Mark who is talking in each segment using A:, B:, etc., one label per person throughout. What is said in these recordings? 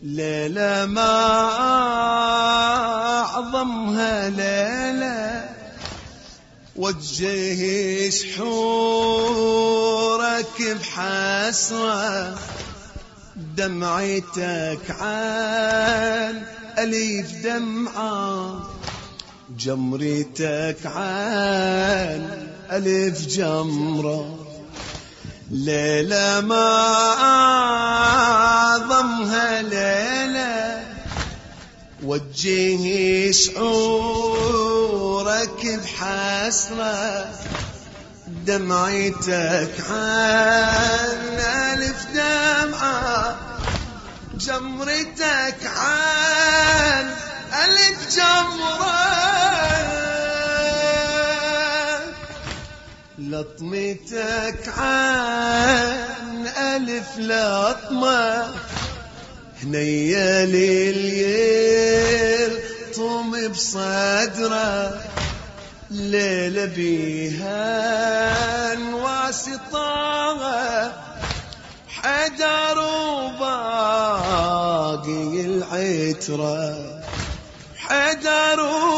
A: ليلة ما أعظمها ليلة وجهي سحورك بحسرة دمعتك عن أليف دمعة جمرتك عن ألف جمرة ليلة ما أعظمها ليلة وجهي شعورك بحسرة دمعتك عن ألف دمعة جمرتك عن ألف جمرة لطمتك عن ألف لطمة هنيا لليل طم بصدره ليلة بيها واسطة حدر وباقي العترة حدر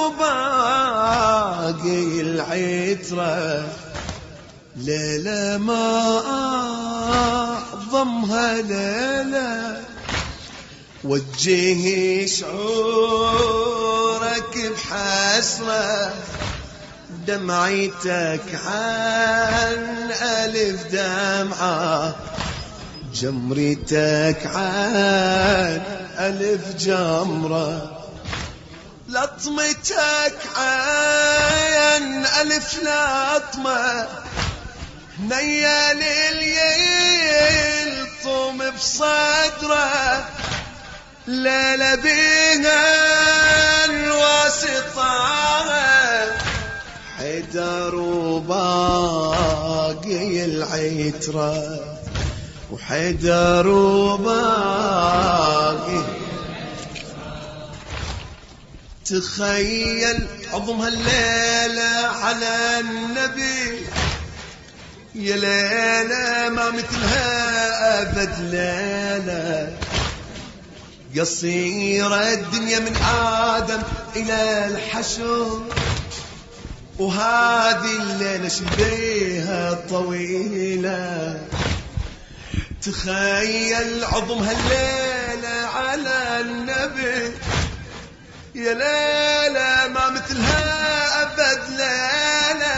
A: وباقي العترة ليلة ما أعظمها ليلة وجهي شعورك بحسرة دمعتك عن ألف دمعة جمرتك عن ألف جمرة لطمتك عن ألف لطمة نيا لليل طم بصدره ليلة بيها الواسطة حدر وباقي العترة وحدر وباقي تخيل عظم هالليلة على النبي يا ليلة ما مثلها أبد ليلة قصيرة الدنيا من آدم إلى الحشر وهذه الليلة شبيها طويلة تخيل عظم هالليلة على النبي يا ليلة ما مثلها أبد ليلة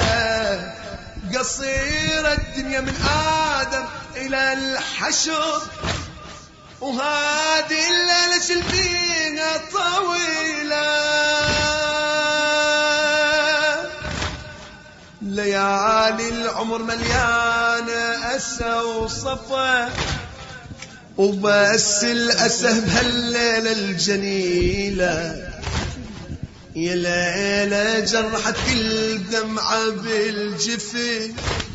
A: قصيرة الدنيا من آدم إلى الحشر وهذه الليلة شلبيها طويلة ليالي العمر مليانة أسى وصفا وبس الأسى بهالليلة الجميلة يا ليلة جرحت كل دمعة بالجفن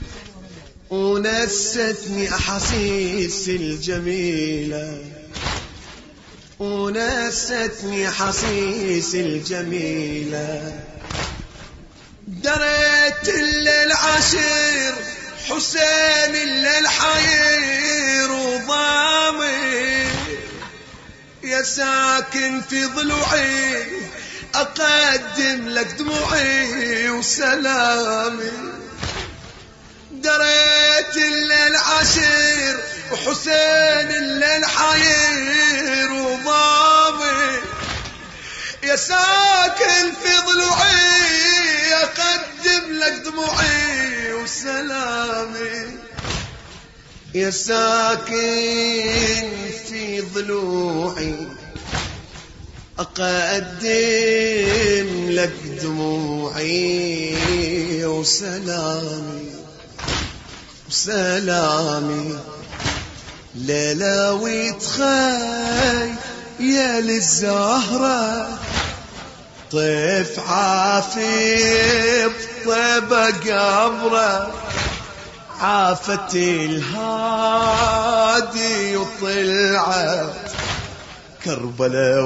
A: ونستني أحاسيس الجميلة ونستني أحاسيس الجميلة دريت الليل عاشر حسين الليل حير وضامي يا ساكن في ضلوعي أقدم لك دموعي وسلامي دريت الليل عاشر وحسين الليل حير وضامي يا ساكن في ضلوعي أقدم لك دموعي وسلامي يا ساكن في ضلوعي أقدم لك دموعي وسلامي وسلامي ليلة ويتخيل يا للزهرة طيف عافي بطيبة قبره عافت الهادي وطلعت كربلاء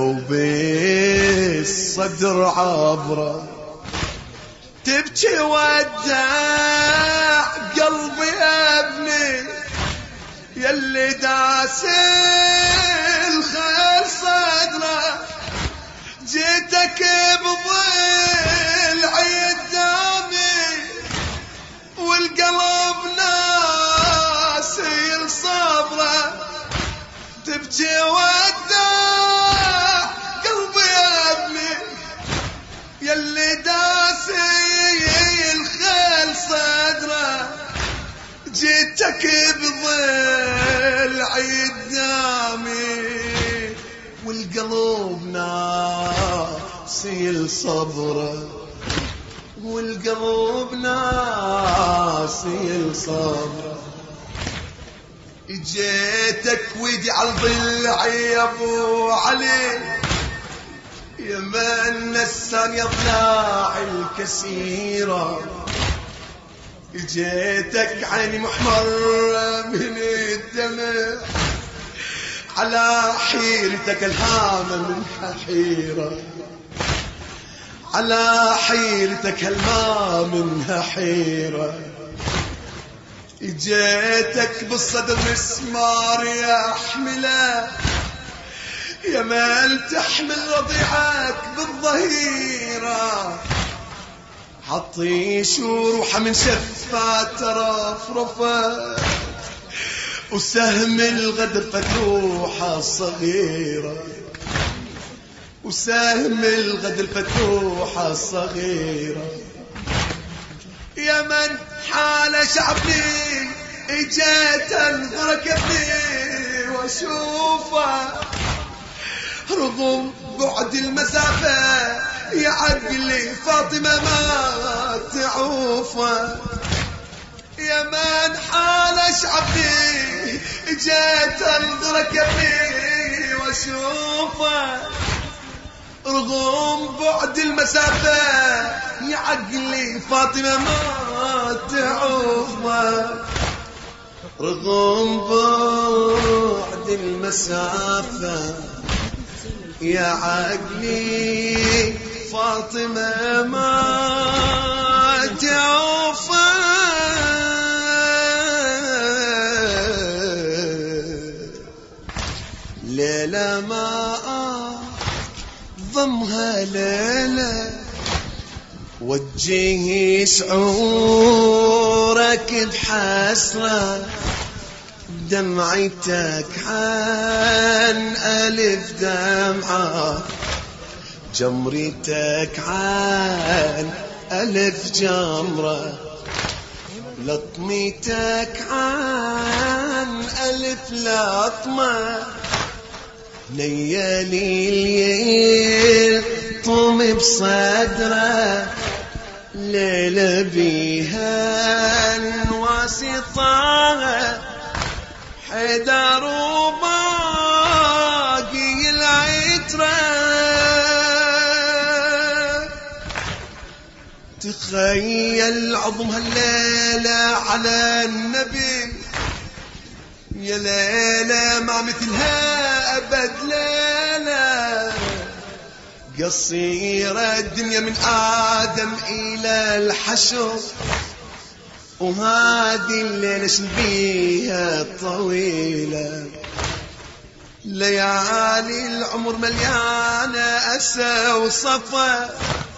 A: وبالصدر عبره تبكي وداع قلبي يا ابني يلي داس الخير تبكي وداع قلبي يا ابني يلي داسي الخيل صدره جيتك بضلعي قدامي والقلب ناسي الصبره والقلب ناسي الصبره جيتك ويدي على ضلعي يا ابو علي يا من نسان يا ضلاعي الكسيره جيتك عيني محمرة من الدمع على حيرتك الهامة منها حيرة على حيرتك الما منها حيرة جيتك بالصدر مسمار يا حملة يا من تحمل رضيعك بالظهيرة عطيش وروحه من شفات رفرفة وسهم الغدر فتروحه الصغيرة وسهم الغدر فتروحه الصغيرة يا من حال شعبي اجيت انظرك ابني واشوفه رغم بعد المسافة يا عقلي فاطمة ما تعوفه يا من حال شعبي جيت انظرك ابني واشوفه رغم بعد المسافة يا عقلي فاطمة ما تعوفه رغم بعد المسافة يا عقلي فاطمة ما تعوفه ليلة ما ضمها ليلة وجهي شعورك بحسرة دمعتك عن ألف دمعة جمرتك عن ألف جمرة لطمتك عن ألف لطمة ليالي الليل طم بصدره ليلة بيها الواسطة حيدر وباقي العترة تخيل عظم هالليلة على النبي يا ليلة ما مثلها أبد ليلة قصيرة الدنيا من آدم إلى الحشر وهذه الليلة شبيها طويلة ليالي العمر مليانة أسى وصفا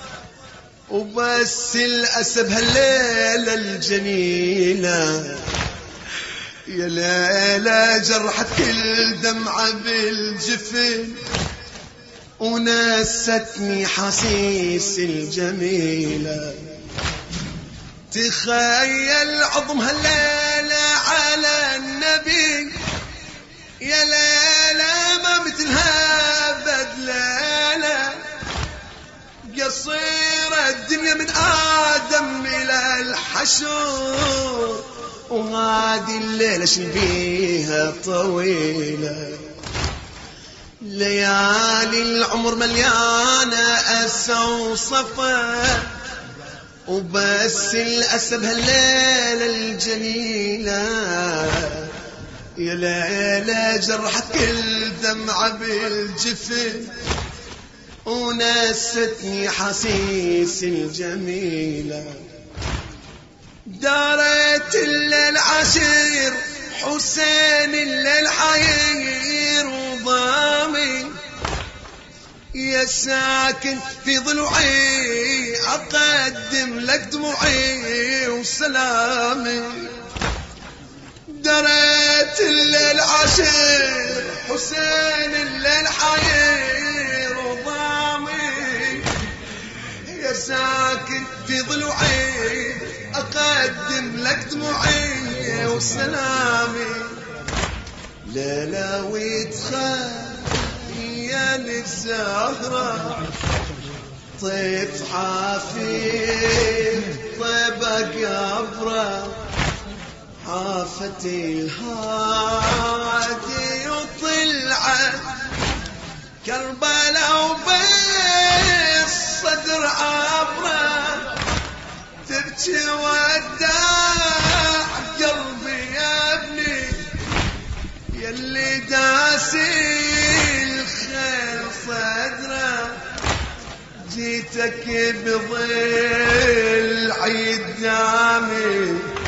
A: وبس الأسى بهالليلة الجميلة يا ليلة جرحت كل دمعة بالجفن ونستني حسيس الجميلة تخيل عظم هالليلة على النبي يا ليلة ما مثلها بدلالة قصيرة الدنيا من آدم إلى الحشر وهذه الليلة شبيها طويلة ليالي العمر مليانة أسى وصفا وبس الأسى بهالليلة الجليلة يا ليلة جرحت كل دمعة بالجفن ونستني حسيس الجميلة دارت الليل عشير حسين الليل حير وضامي يا ساكن في ضلوعي أقدم لك دموعي وسلامي دريت الليل عاشر حسين الليل حير وضامي يا ساكن في ضلوعي أقدم لك دموعي وسلامي ليلة ويتخيل الزهرة طيف حافي طيبة قبره حافتي الهادي وطلعت كربلاء وبالصدر عبره تبكي وداع قلبي يا ابني يلي داسي الخيل صدره جيتك بظل عيد دامي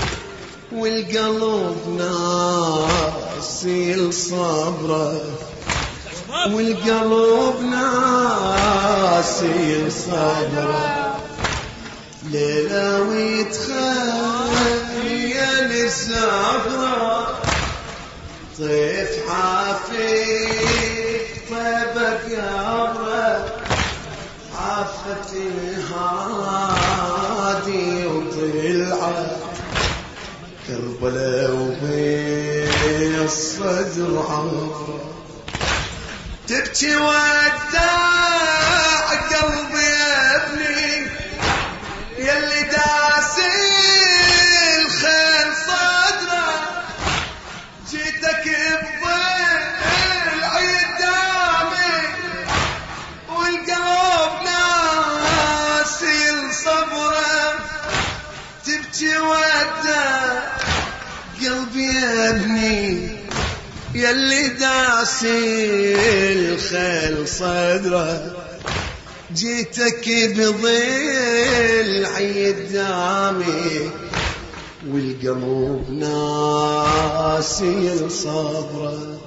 A: والقلب ناسي الصبره والقلب ناسي الصبره ليلة ويتخيل الزهرة طيف حافي طيبة قبره حافتي الهادي وطلعت كربلاء وبالصدر عبره تبكي وداع قلبي يا ابني يلي داسي الخيل صدره جيتك بظل عيدامي والقلب ناسي الصبره تبكي وداع قلبي يا ابني يلي داسي الخيل صدره جيتك بظل عيد دامي والقلب ناسي الصبره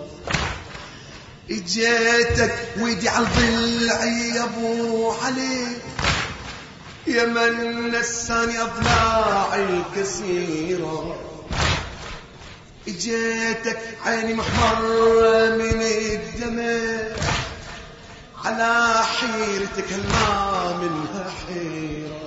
A: اجيتك ويدي على ضلعي يا ابو علي يا من نساني اضلاعي الكثيره اجيتك عيني محمرة من الدمع على حيرتك ما منها حيرة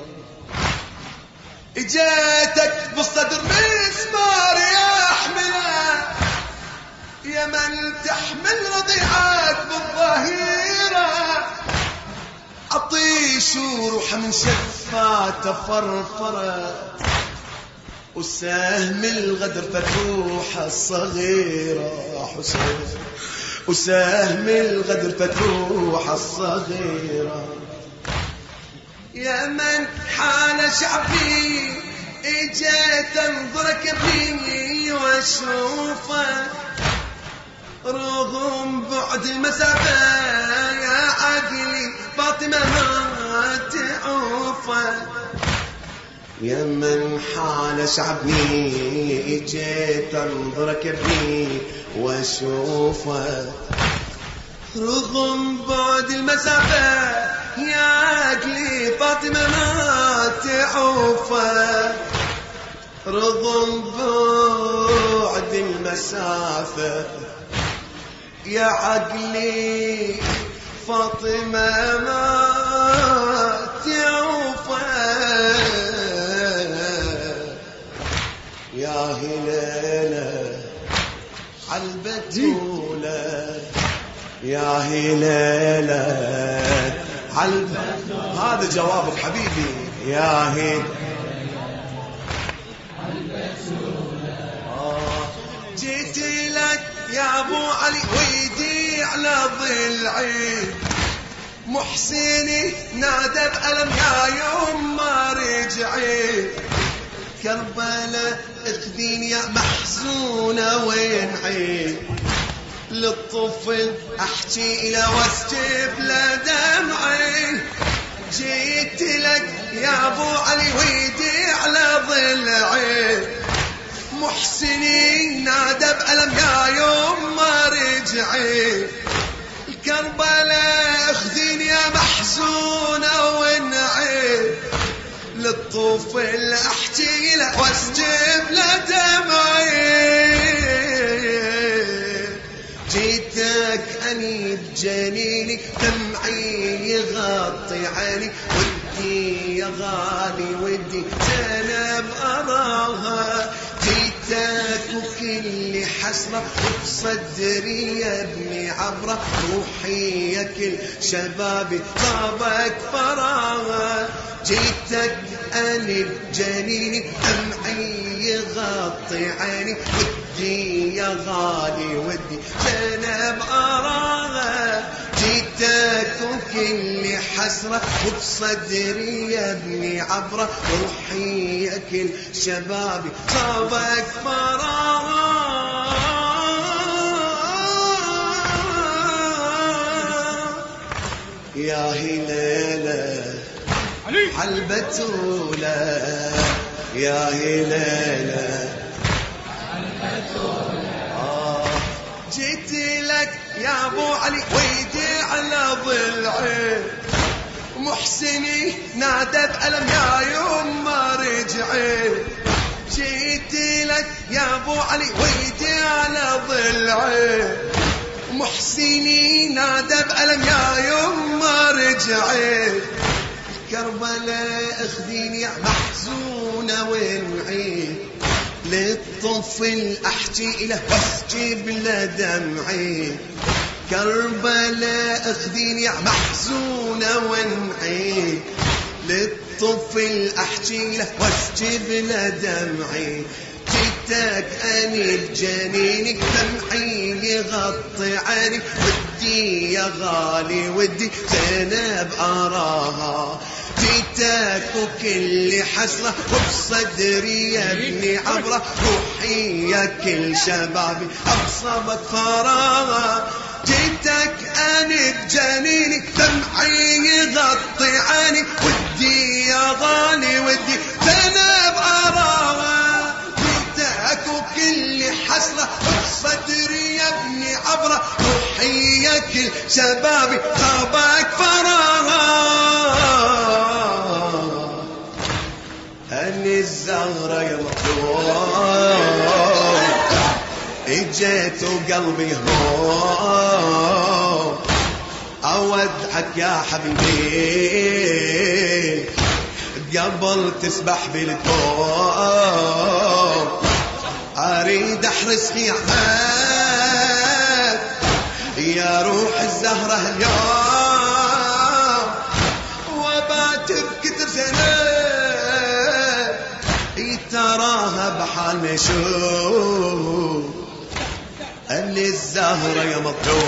A: اجيتك بالصدر مسمار يحمله يا من تحمل رضيعك بالظهيرة عطيش وروحه من شفاته فرفرة وسهم الغدر فتروح الصغيرة حسين وسهم الغدر فتروح الصغيرة يا من حال شعبي اجيت انظرك بيني واشوفك رغم بعد المسافة يا عقلي فاطمة ما تعوفك يا من حال شعبي اجيت انظرك بي واشوفك رغم بعد المسافة يا عقلي فاطمة ما تعوفك رغم بعد المسافة يا عقلي فاطمة ما تعوفك يا هلالة عالبتولة يا هلالة عالبتولة هذا جوابك حبيبي يا هلالة جيت لك يا ابو علي ويدي على ضلعي محسني نادى بألم يا يوم ما رجعي كربلاء اخذيني يا محزونة وينعي للطفل احكي له واسجب له دمعي جيت لك يا ابو علي ويدي على ضلعي محسني نادى بألم يا يوم ما رجعي كربلاء اخذيني يا محزونة وينعي للطفل احكي له واسجب له دمعي أنيب جنيني دمعي يغطي عيني ودي يا غالي ودي زينب أراها جيتك وكل حسرة بصدري يا ابني عبرة روحي يا كل شبابي طابك فراغ جيتك أنيب جنيني دمعي يغطي عيني ودي يا غالي ودي زينب أراها جيتك وكل حسرة وبصدري يا ابني عبرة روحي يا كل شبابي صابك فراغ يا هلالة عالبتولة يا هلالة جيت لك يا ابو علي ويدي على ضلعي محسني نادى بألم يا يوم ما رجعي جيت لك يا ابو علي ويدي على ضلعي محسني نادى بألم يا يوم ما رجعي كربلاء اخذيني محزونة ونعيد للطفل احكي له واسجب له دمعي كربلاء اخذيني محزونة ونعيد للطفل احكي له واسجب له دمعي جيتك انيب جنيني دمعي يغطي عيني ودي يا غالي ودي زينب اراها جيتك وكل حسرة وبصدري يا ابني عبرة روحي يا كل شبابي أبصبك فراغ جيتك أنيب جنيني دمعي يغطي عيني ودي يا غالي ودي زينب أراها جيتك وكل حسرة وبصدري يا ابني عبرة روحي يا كل شبابي صابك فراغ أني الزهرة يا مطلوب اجيت وقلبي هو أودعك يا حبيبي قبل تسبح بالكون أريد أحرس خيامك يا روح الزهرة اليوم وبات بكتر زينب تراها بحال ما يشوف اللي الزهرة يا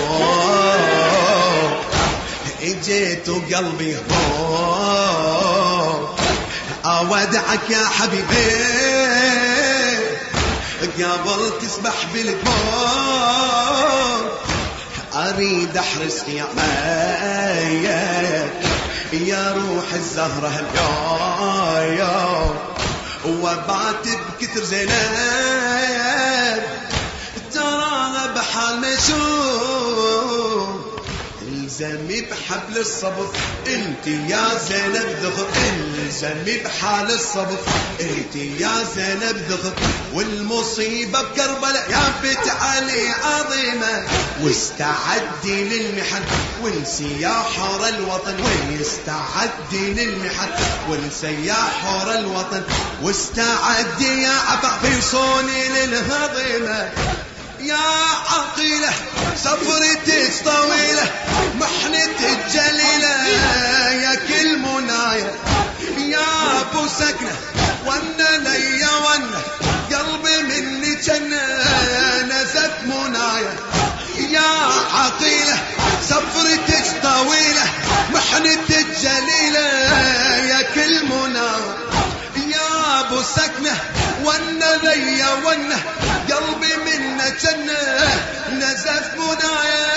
A: مطلوب اجيت وقلبي هو اودعك يا حبيبي قبل تسبح بالكون اريد احرس خيامك يا روح الزهرة اليوم وبعت بكتر زينب تراها بحال ما يشوف الزمي بحبل الصبر انت يا زينب دخل الزمي بحال الصبر انت يا زينب دخل والمصيبة بكربلاء يا بنت علي عظيمة واستعدي للمحن وانسي يا حور الوطن واستعدي للمحن وانسي يا حور الوطن واستعدي يا عبا في صوني للهضيمة يا عقيلة سفرتك طويلة محنتك جليلة يا كل منايا يا ابو سكنة وانا ليا وانا قلبي مني جنة نزت منايا يا عقيلة سفرتك طويلة محنتك جليلة يا كل منايا يا ابو سكنة وانا ليا وانا قلبي منه جنة نزف منايا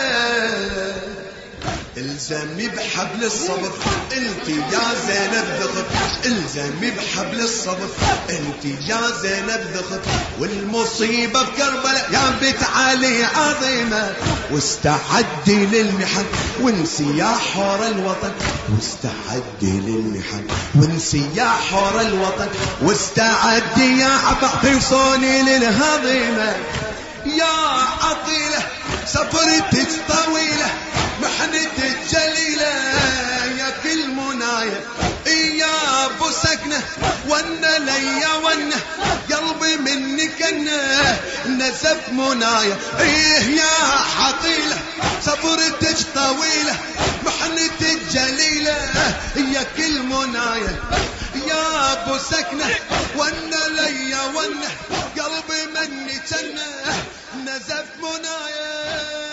A: الزمي بحبل الصبر انت يا زينب دخل الزمي بحبل الصبر انت يا زينب دخل والمصيبة بكربلاء يا بنت علي عظيمة واستعدي للمحن وانسي يا حور الوطن واستعدي للمحن وانسي يا حور الوطن واستعدي يا عبا في صوني للهضيمة يا عطيلة سفرتك طويلة محنتك جليلة يا كل منايا يا ابو سكنة وانا ليا وانا قلبي منك كنه نزف منايا يا حطيلة سفرتك طويلة محنتك جليلة يا كل منايا يا ابو سكنة وانا ليا وانا قلبي مني كنه نزف منايا